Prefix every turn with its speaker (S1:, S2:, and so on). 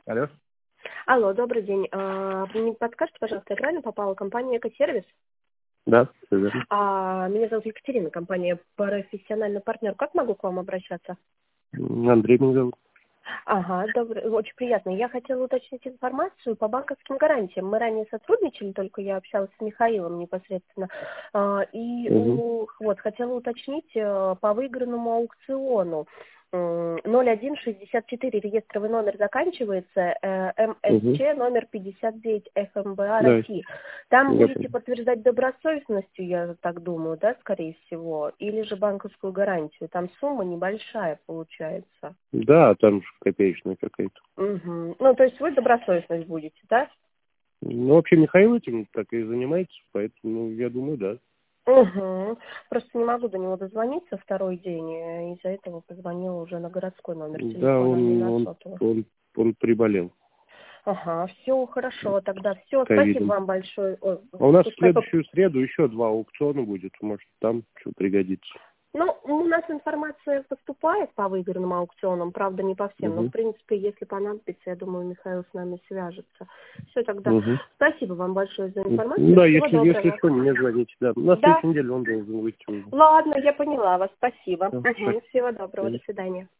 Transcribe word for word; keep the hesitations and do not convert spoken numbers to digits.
S1: Алло.
S2: Алло, добрый день. А, Вы мне подскажете, пожалуйста, я правильно попала? Компания «Экосервис»?
S1: Да, всё верно.
S2: А, Меня зовут Екатерина, компания «Профессиональный партнер». Как могу к вам обращаться?
S1: М, Андрей меня зовут.
S2: Ага, добрый, очень приятно. Я хотела уточнить информацию по банковским гарантиям. Мы ранее сотрудничали, только я общалась с Михаилом непосредственно. А, И
S1: Мгм.
S2: у- вот хотела уточнить э, по выигранному аукциону. М, ноль один шестьдесят четыре реестровый номер заканчивается, э,
S1: Мгм.
S2: МСЧ номер пятьдесят девять ФМБА
S1: Да,
S2: России. Там
S1: я
S2: будете
S1: понял.
S2: подтверждать добросовестностью, я так думаю, да, скорее всего, или же банковскую гарантию. Там сумма небольшая получается.
S1: Да, там уж копеечная какая-то.
S2: Мгм. Ну, то есть вы добросовестность будете, да?
S1: Ну, вообще Михаил этим так и занимается, поэтому, ну, я думаю, да.
S2: Угу. Просто не могу до него дозвониться второй день, и из-за этого позвонила уже на городской номер
S1: Да,
S2: телефона, а не
S1: он,
S2: на
S1: он,
S2: сотовый.
S1: он, он приболел
S2: Ага, все хорошо, тогда все, спасибо
S1: ковидом.
S2: вам большое. Ой,
S1: А у нас в
S2: спасибо.
S1: следующую среду еще два аукциона будет, может, там что пригодится.
S2: Ну, у нас информация поступает по выигранным аукционам, правда, не по всем, но, в
S1: Угу.
S2: принципе, если понадобится, я думаю, Михаил с нами свяжется. Все, тогда
S1: Угу.
S2: спасибо вам большое за
S1: Ну
S2: информацию,
S1: да,
S2: всего
S1: если, если
S2: доброго.
S1: что, мне звоните, да. На
S2: Да,
S1: следующей неделе он должен выйти уже.
S2: ладно, я поняла вас, спасибо.
S1: Да,
S2: Угу, всего доброго, до
S1: так.
S2: свидания.